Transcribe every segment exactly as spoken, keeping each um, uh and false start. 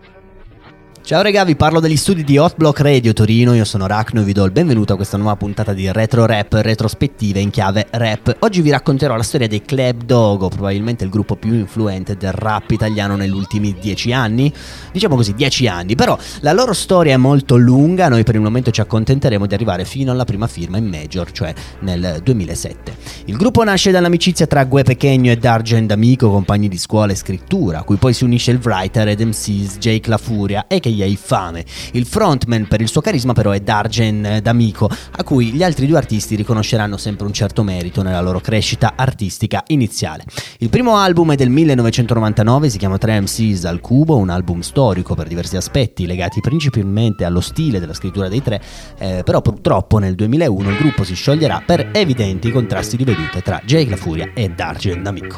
Ciao raga, vi parlo degli studi di Hot Block Radio Torino, io sono Rachno e vi do il benvenuto a questa nuova puntata di Retro Rap, retrospettive in chiave rap. Oggi vi racconterò la storia dei Club Dogo, probabilmente il gruppo più influente del rap italiano negli ultimi dieci anni, diciamo così dieci anni, però la loro storia è molto lunga, noi per il momento ci accontenteremo di arrivare fino alla prima firma in Major, cioè nel duemilasette. Il gruppo nasce dall'amicizia tra Gue Pequeno e Dargen D'Amico, compagni di scuola e scrittura, a cui poi si unisce il writer ed M Cs Jake La Furia e che Fame. Il frontman per il suo carisma però è Dargen D'Amico, a cui gli altri due artisti riconosceranno sempre un certo merito nella loro crescita artistica iniziale. Il primo album è del millenovecentonovantanove, si chiama tre M Cs al cubo, un album storico per diversi aspetti legati principalmente allo stile della scrittura dei tre, eh, però purtroppo nel duemilauno il gruppo si scioglierà per evidenti contrasti di vedute tra Jake La Furia e Dargen D'Amico.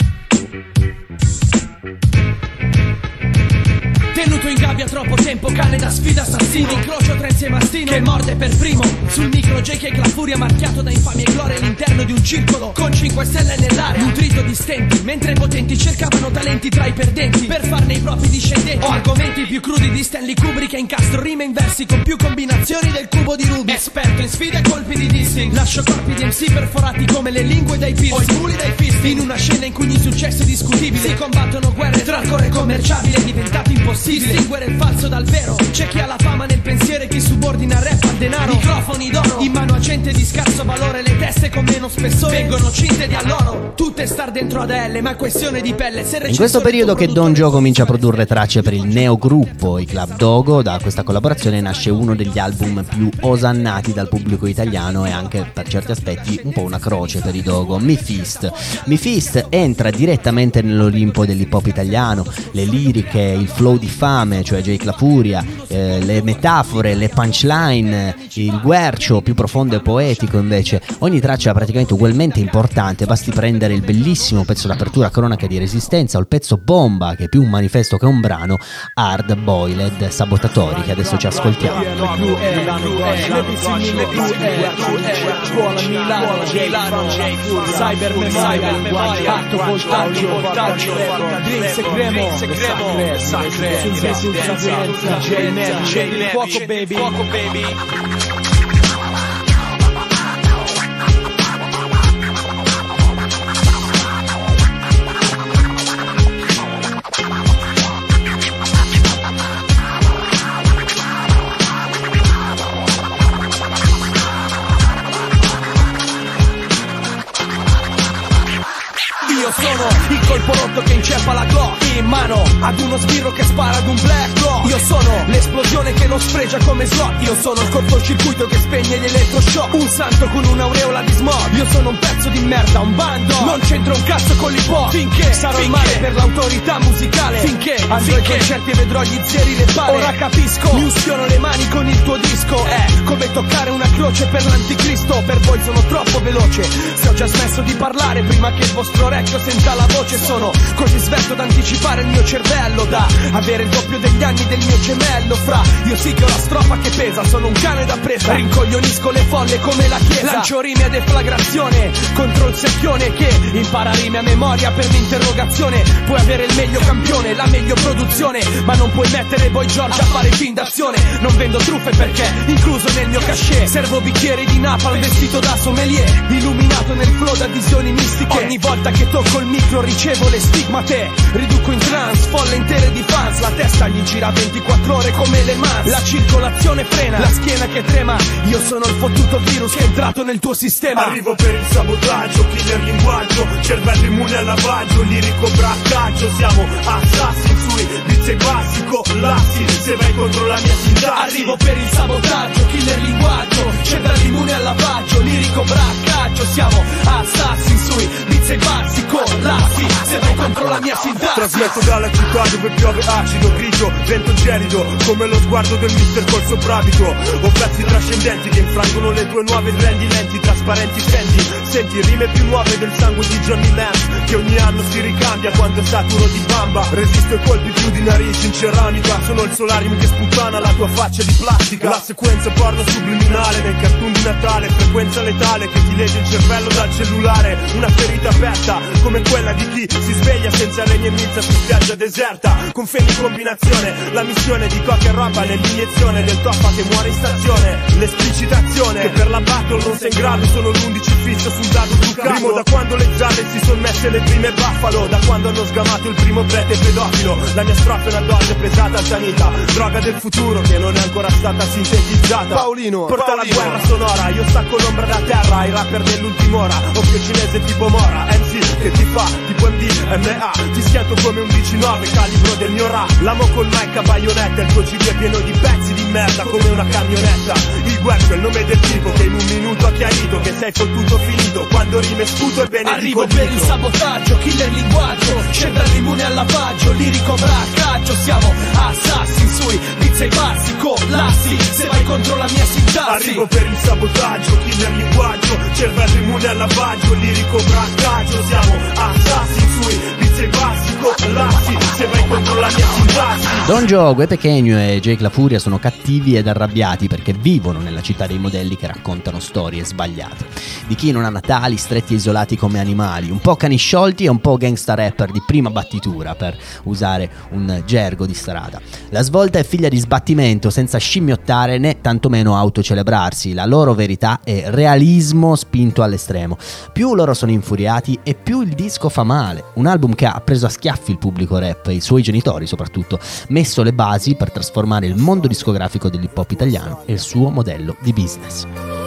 Tenuto in gabbia troppo tempo, cane da sfida assassino, incrocio Trenzi e Mastino che morde per primo. Sul micro J K La Furia marchiato da infamia e gloria all'interno di un circolo con cinque stelle nell'area, nutrito di stenti, mentre i potenti cercavano talenti tra i perdenti per farne i propri discendenti. Ho argomenti più crudi di Stanley Kubrick e incastro rime in versi con più combinazioni del cubo di Rubik. Esperto in sfide e colpi di dissing, lascio corpi di M C perforati come le lingue dai piercing o i muli dai fist. In una scena in cui ogni successo è discutibile, si combattono guerre tra core commerciabili, è diventato impossibile distinguere il falso dal vero. C'è chi ha la fama nel pensiero e chi subordina rap al denaro. Microfoni d'oro in mano a gente di scarso valore, le teste con meno spessore vengono cinte di alloro. Tutte star dentro ad elle, ma è questione di pelle. Se in questo periodo che Don Joe comincia a produrre tracce per il neogruppo i Club Dogo, da questa collaborazione nasce uno degli album più osannati dal pubblico italiano e anche per certi aspetti un po' una croce per i Dogo, Mi Fist. Mi Fist entra direttamente nell'Olimpo dell'hip hop italiano, le liriche, il flow di fame, cioè Jake La Furia, eh, le metafore, le punchline, il guercio più profondo e poetico invece. Ogni traccia è praticamente ugualmente importante, basti prendere il bellissimo pezzo d'apertura Cronaca di Resistenza o il pezzo bomba, che è più un manifesto che un brano, Hard Boiled Sabotatori, che adesso ci ascoltiamo. Cyber memoria, alto voltaggio, drinks e cremo, sacre, sul sapienza, J-Nerd, fuoco baby, fuoco baby. Io sono il colpo rotto che inceppa la Glock in mano ad uno sbirro che spara ad un black rock. Io sono l'esplosione che non sfregia come slot. Io sono il cortocircuito che spegne gli elettroshock, un santo con un'aureola di smog. Io sono un pezzo di merda, un bando, non c'entro un cazzo con l'hip hop. Finché sarò il male per l'autorità musicale, finché andrò ai concerti e vedrò gli zeri le palle. Ora capisco, mi ustiono le mani con il tuo disco. È come toccare una croce per l'anticristo. Per voi sono troppo veloce, se ho già smesso di parlare prima che il vostro orecchio senta la voce. Sono così svelto da anticipare il mio cervello, da avere il doppio degli anni del mio gemello. Fra io sì che ho la strofa che pesa, sono un cane da presa, rincoglionisco le folle come la chiesa. Lancio rime a deflagrazione contro il secchione che impara rime a memoria per l'interrogazione. Puoi avere il meglio campione, la meglio produzione, ma non puoi mettere Boy George a fare fin d'azione. Non vendo truffe perché incluso nel mio cachet servo bicchieri di napalm vestito da sommelier, illuminato nel flow da visioni mistiche. Ogni volta che tocco il micro ricevo le stigmate, riduco in trance folle intere di fans. La testa gli gira ventiquattro ore come le mans, la circolazione frena, la schiena che trema. Io sono il fottuto virus che è entrato nel tuo sistema. Arrivo per il sabotaggio, killer linguaggio, cervello immune al lavaggio, lirico braccaggio. Siamo assassin sui beats e bassi, collassi se vai contro la mia sintassi. Arrivo per il sabotaggio, killer linguaggio, cervello immune al lavaggio, lirico braccaggio. Siamo assassin sui beats e bassi, collassi se vai contro la mia sintassi. Trasmetto dalla città dove piove acido, grigio, vento gelido, come lo sguardo del mister col soprabito. Ho pezzi trascendenti che infrangono le tue nuove trendi lenti, trasparenti senti. Senti rime più nuove del sangue di Johnny Lance, che ogni anno si ricambia quando saturo di bamba. Resisto ai colpi più di narici in ceramica, sono il solarium che sputtana la tua faccia di plastica. La sequenza porno subliminale nel cartoon di Natale, frequenza letale che ti legge il cervello dal cellulare. Una ferita aperta come quella di chi si sveglia sveglia senza legno e milza su spiaggia deserta. Con fede in combinazione, la missione di coca e roba nell'iniezione del toppa che muore in stazione. L'esplicitazione che per la battle non sei in grado, sono l'undici fisso sul dado truccato. Primo da quando le zalle si son messe le prime buffalo, da quando hanno sgamato il primo prete pedofilo. La mia strofa è una dose pesata sanità, droga del futuro che non è ancora stata sintetizzata. Paolino, porta Paolino. La guerra sonora, io stacco l'ombra da terra ai rapper dell'ultima ora. Occhio cinese tipo Mora, M C che ti fa tipo M D M A. Ti schianto come un diciannove, calibro del mio rap. L'amo col mic a baionetta, il tuo C D è pieno di pezzi di merda come una camionetta. Il guercio è il nome del tipo che in un minuto ha chiarito che sei fottuto finito quando rime sputo e bene. Arrivo per il sabotaggio, killer linguaggio, scelta immune al lavaggio, lirico braccaggio. Siamo assassin sui beats e bassi, collassi se vai contro la mia sintassi. Arrivo per il sabotaggio, killer linguaggio, cervello immune al lavaggio, lirico braccaggio. Siamo assassin sui beats e bassi, collassi se vai contro la mia sintassi. Don Gio, Gue Pequeno e Jake La Furia sono cattivi ed arrabbiati perché vivono nella città dei modelli che raccontano storie sbagliate di chi non ha natali, stretti e isolati come animali, un po' cani sciolti e un po' gangsta rapper di prima battitura, per usare un gergo di strada. La svolta è figlia di sbattimento senza scimmiottare né tantomeno autocelebrarsi. La loro verità è realismo spinto all'estremo. Più loro sono infuriati e più il disco fa male. Un album che ha preso a schiaffi il pubblico rap, i suoi genitori soprattutto, messo le basi per trasformare il mondo discografico dell'hip hop italiano e il suo modello di business.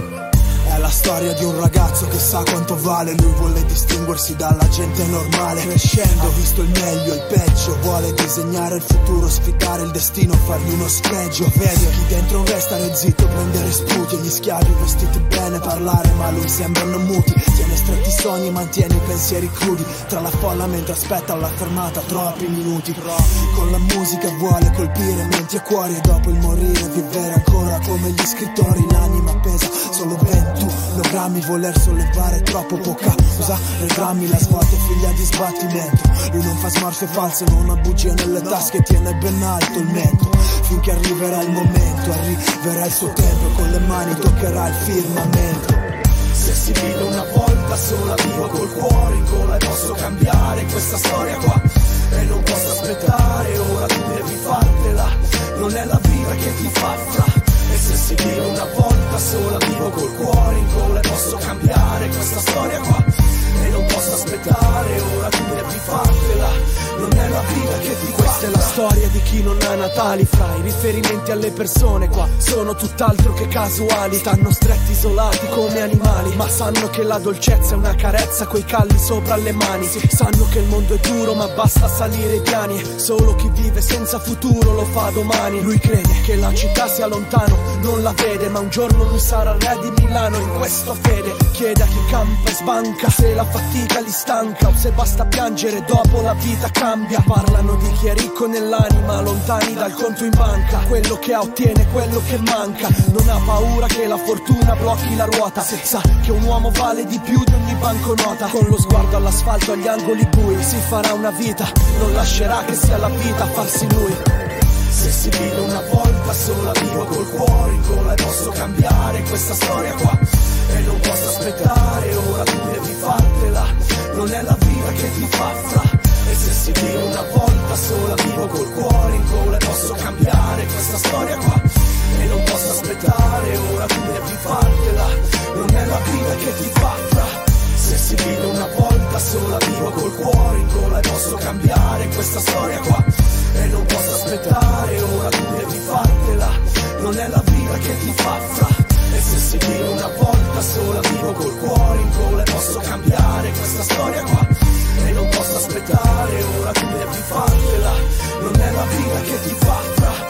La storia di un ragazzo che sa quanto vale, lui vuole distinguersi dalla gente normale. Crescendo ha visto il meglio, il peggio, vuole disegnare il futuro, sfidare il destino, fargli uno spregio. Vede chi dentro restare zitto, prendere sputi, e gli schiavi vestiti bene, parlare ma lui sembrano muti. Tiene stretti i sogni, mantiene i pensieri crudi, tra la folla mentre aspetta alla fermata troppi minuti. Con la musica vuole colpire menti e cuori, e dopo il morire vivere ancora come gli scrittori. L'anima pesa solo ventun grammi, voler sollevare troppo poca usa regrammi, la svolta è figlia di sbattimento. Lui non fa smorfie false, non ha bugie nelle tasche, tiene ben alto il mento finché arriverà il momento, arriverà il suo tempo e con le mani toccherà il firmamento. Se si vive una volta sola, vivo col cuore in gola e posso cambiare questa storia qua e non posso aspettare, ora tu devi fartela, non è la vita che ti fa fra. E se si vive una volta sola, vivo col cuore in gola e posso cambiare questa storia qua e non posso aspettare, ora tu devi fartela, non è la vita che ti fa. Questa è la storia di chi non ha natali, fra i riferimenti alle persone qua sono tutt'altro che casuali. Stanno stretti isolati come animali, ma sanno che la dolcezza è una carezza coi calli sopra le mani. Sanno che il mondo è duro ma basta salire i piani, solo chi vive senza futuro lo fa domani. Lui crede che la città sia lontano, non la vede, ma un giorno lui sarà re di Milano. In questo fede chiede a chi campa e sbanca se la fatica li stanca o se basta piangere dopo la vita cambia. Parlano di chi è ricco nell'anima, lontani dal conto in banca, quello che ha ottiene quello che manca. Non ha paura che la fortuna blocchi la ruota, sa che un uomo vale di più di ogni banconota. Con lo sguardo all'asfalto, agli angoli bui, si farà una vita, non lascerà che sia la vita a farsi lui. Se si vive una volta sola, vivo col cuore in gola e posso cambiare questa storia qua e non posso aspettare, ora tu devi fartela, non è la vita che ti fa fra. E se si vive una volta sola, vivo col cuore in gola e posso cambiare questa storia qua e non posso aspettare, ora tu devi fartela, non è la vita che ti fa fra. Se si vive una volta sola, vivo col cuore in gola e posso cambiare questa storia qua e non posso aspettare, ora tu devi fartela, non è la vita che ti fa fra. E se si vive una volta sola, vivo col cuore in gola e posso cambiare questa storia qua e non posso aspettare, ora tu devi fartela, non è la vita che ti fa fra.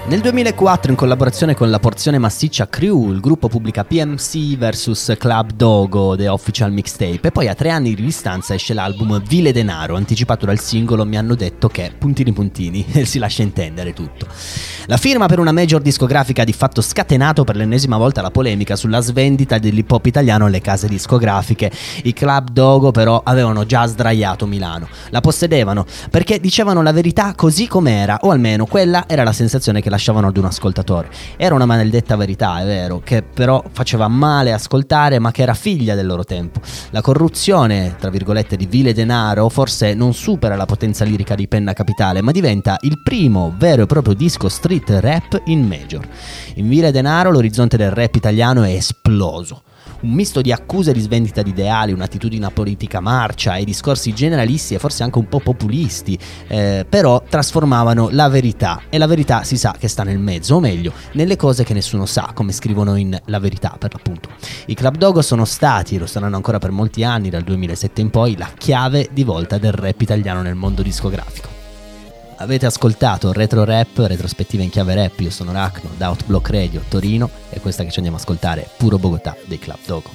Nel duemilaquattro, in collaborazione con la porzione massiccia Crew, il gruppo pubblica P M C versus Club Dogo, The Official Mixtape, e poi a tre anni di distanza esce l'album Vile Denaro, anticipato dal singolo Mi hanno detto che, puntini puntini, e si lascia intendere tutto. La firma per una major discografica ha di fatto scatenato per l'ennesima volta la polemica sulla svendita dell'hip hop italiano alle case discografiche. I Club Dogo però avevano già sdraiato Milano, la possedevano perché dicevano la verità così com'era, o almeno quella era la sensazione che lasciavano ad un ascoltatore. Era una maledetta verità, è vero, che però faceva male ascoltare, ma che era figlia del loro tempo. La corruzione, tra virgolette, di Vile Denaro forse non supera la potenza lirica di Penna Capitale, ma diventa il primo vero e proprio disco street rap in major. In Vile Denaro l'orizzonte del rap italiano è esploso. Un misto di accuse di svendita di ideali, un'attitudine politica marcia e discorsi generalisti e forse anche un po' populisti, eh, però trasformavano la verità, e la verità si sa che sta nel mezzo, o meglio, nelle cose che nessuno sa, come scrivono in La Verità per l'appunto. I Club Dogo sono stati, e lo saranno ancora per molti anni, dal duemilasette in poi, la chiave di volta del rap italiano nel mondo discografico. Avete ascoltato Retro Rap, retrospettiva in chiave rap. Io sono Rachno da Outblock Radio Torino, e questa che ci andiamo a ascoltare è Puro Bogotà dei Club Dogo.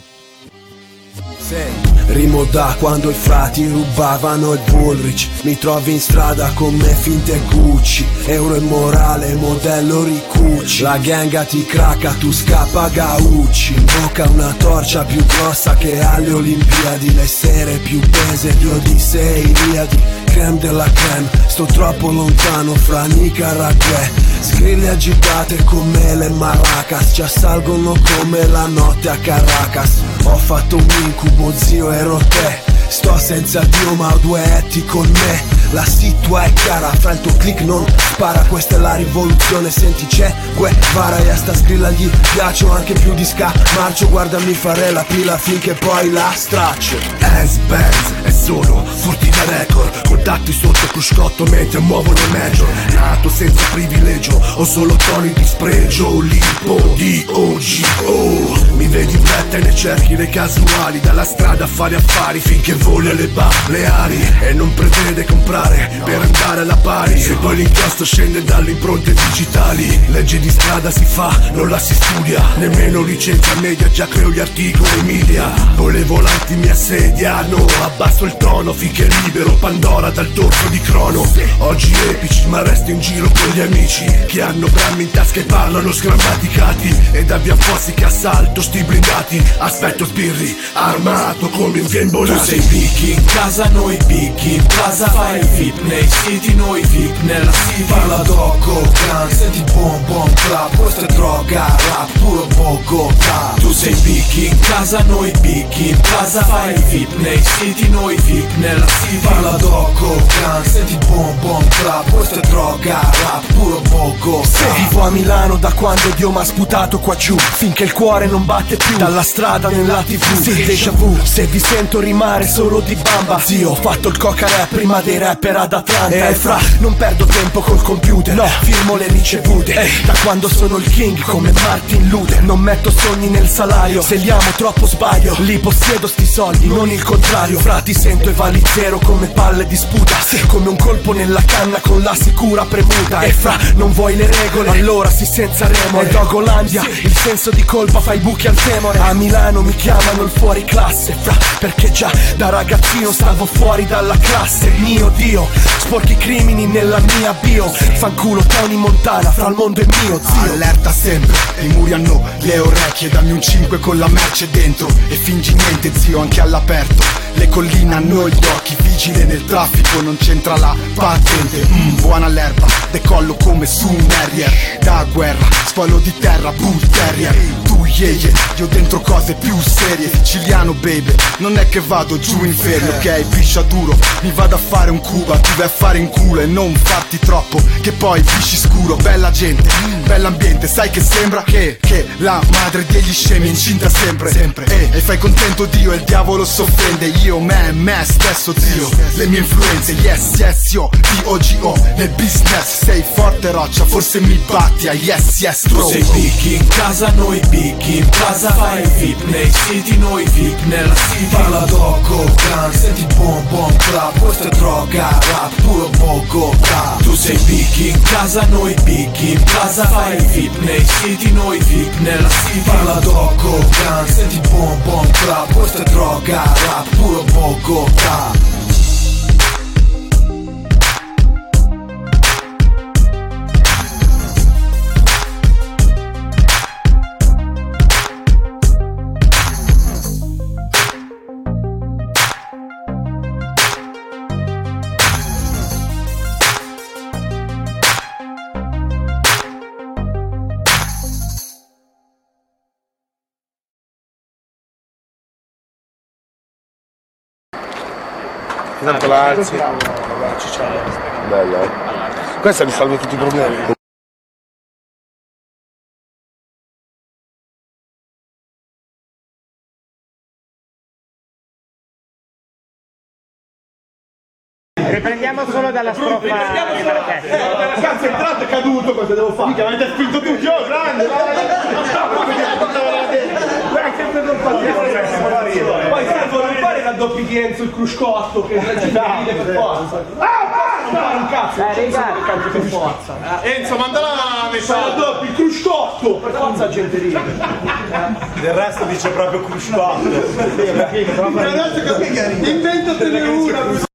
Rimo da quando i frati rubavano il Bullrich. Mi trovi in strada con me finte Gucci. Euro e morale, modello Ricucci. La ganga ti cracca, tu scappa Gaucci. In bocca una torcia più grossa che alle Olimpiadi. Le sere più pese di Odissei, Iliadi. Creme della creme, sto troppo lontano fra Nicaragua. Sgrille agitate come le maracas, ci assalgono come la notte a Caracas. Ho fatto un incubo, zio, ero te. Sto senza Dio ma ho due etti con me. La situa è chiara, fra il tuo click non spara. Questa è la rivoluzione, senti c'è Guevara. E a sta sgrilla gli piaccio anche più di ska marcio. Guardami fare la pila finché poi la straccio. Hands Benz e sono furti da record. Contatti sotto cruscotto mentre muovo le major. Nato senza privilegio, ho solo toni di spregio. Lipo di O G O. Mi vedi in fretta e ne cerchi le casuali. Dalla strada a fare affari finché voli le Baleari. E non prevede comprare per andare alla pari. Se poi l'inchiostro scende dalle impronte digitali. Legge di strada si fa, non la si studia. Nemmeno licenza media, già creo gli articoli e media. Poi le volanti mi assediano. Abbasso il tono finché libero Pandora dal dorso di Crono. Oggi epici ma resto in giro con gli amici che hanno grammi in tasca e parlano sgrammaticati. E da via Fossi che assalto sti blindati. Aspetto sbirri, armato come in via Imbolati. Tu sei picchi in casa, noi picchi in plaza. Fai il V I P nei siti, noi V I P nella city. Parla Dogo Clan, senti Bom Bom Club. Questa è droga, rap, puro Bogotà. Tu sei picchi in casa, noi picchi in plaza. Fai il V I P nei siti, noi V I P nella city. Parla Dogo Clan, senti Bom Bom Club. Questa è droga, rap, puro Bogotà. Se vivo a Milano da quando Dio m'ha sputato qua giù, finché il cuore non batte più, dalla strada nella tv. Sì, déjà vu, se vi sento rimare solo di bamba. Zio, ho fatto il coca rap prima dei rapper ad Atlanta. E fra, non perdo tempo col computer, no, firmo le ricevute. eh. Da quando sono il king come Martin Luther. Non metto sogni nel salario, se li amo troppo sbaglio. Li possiedo sti soldi, non il contrario. Fra, ti sento e vali zero come palle di sputa. Sì, come un colpo nella canna con la sicura premuta. E fra, non vuoi le regole, allora si senza remore. Dogolandia, il senso di colpa fa i buchi al femore. A Milano mi chiamano il fuori classe, fra, perché già da ragazzino stavo fuori dalla classe. Mio Dio, sporchi crimini nella mia bio. Fanculo Tony Montana, fra il mondo e mio zio. Allerta sempre, i muri hanno le orecchie. Dammi un cinque con la merce dentro e fingi niente zio anche all'aperto. Le colline hanno gli occhi, vigile nel traffico, non c'entra la patente. mm, Buona l'erba, decollo come su un Harrier. Da guerra, sfalo di terra, bull terrier. Tu yeah yeah, io dentro cose più serie. Siciliano baby, non è che vado giù in ferie. Ok, piscia duro, mi vado a fare un Cuba. Ti vai a fare in culo e non farti troppo, che poi pisci scuro. Bella gente, bell'ambiente, sai che sembra che, che la madre degli scemi è incinta sempre, sempre. E, e fai contento Dio e il diavolo s'offende. Io, me, me stesso zio, le mie influenze, yes, yes, io, D O G O, nel business sei forte roccia, forse mi batti a yes, yes, bro. Tu sei picchi in casa, noi picchi picchi in casa, fai il V I P nei siti, noi V I P nella city. Parla Doggo Clan, senti il bom bom trap, questa è droga, rap, puro Bogotà. Tu sei picchi in casa, noi picchi in casa, fai il V I P nei siti, noi V I P nella city. Parla Doggo Clan, senti il bom bom trap, questa è droga, rap, puro Bogotà. Tanto la alzi. Bella, eh. Questa risolve tutti i problemi. Riprendiamo solo dalla strofa. Riprendiamo solo dalla strofa. Cazzo, è entrato, è caduto, cosa devo fare? Mica, avete spinto tutti, oh, grande! Poi servono non fare la doppia Enzo, il cruscotto che la gente ride per forza. Ah, non fare un cazzo, eh, raga, per forza. Enzo, mandala a messaggio. La doppia, il cruscotto, per forza la gente ride. Del resto dice proprio cruscotto. Adesso capisci, inventatene una.